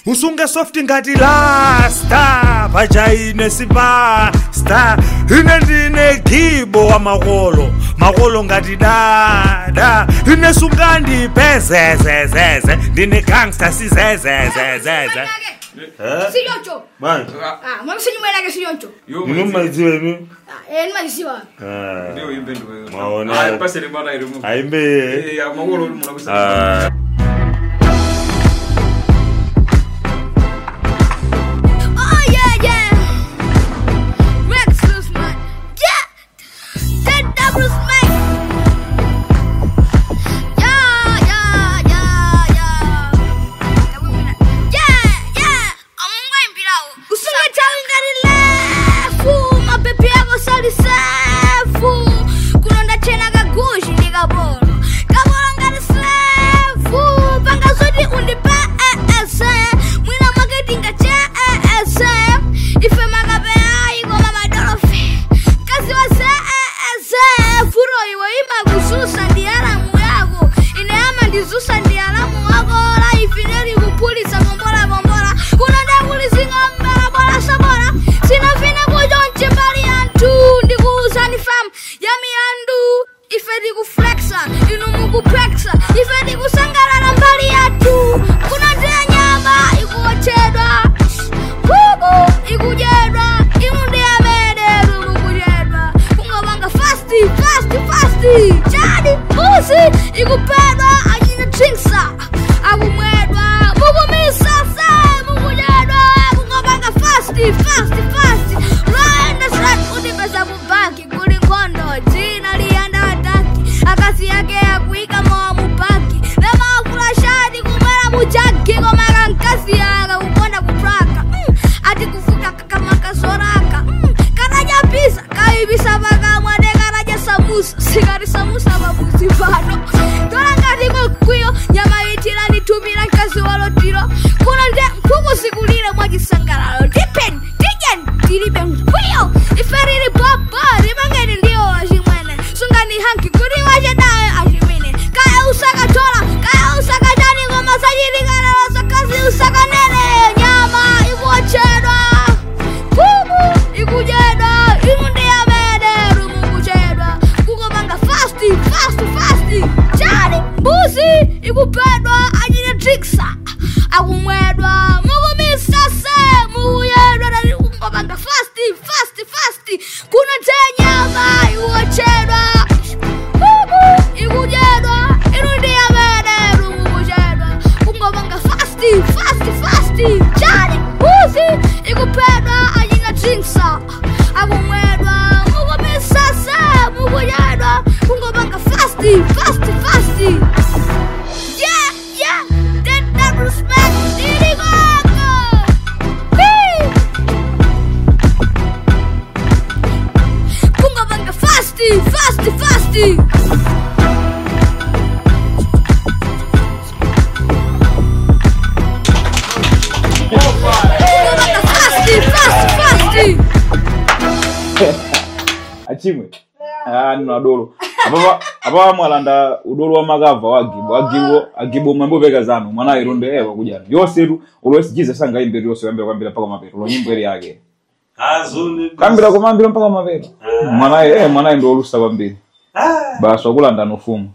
usunge soft ngati lasta pajaine sipasta ine ndine gibo wa makolo ngati dada ine sungandi pezezezeze ndine gangster sizezezezeze Siyoncho. Man. Mama sinyumela ke siyoncho. Numaziwe nu. Nmaziwa. Ndio yimbe ndo. Maona. Pasele mbana irumu. Aimbe. Ya magolo muna kusema. Achimwe. Nina dolo. Apa mwalanda udolo wa magava agibo mambo vega zanu mwana ironde ewa kujana. Yose tu always Jesus sanga imbere yose yambira kwambira paka mapero. Lo nyimbo eri yake. Azuni. Kambira kumambira paka mapero. Mwana ndo olusa kwambira. Basi okulanda nofumu.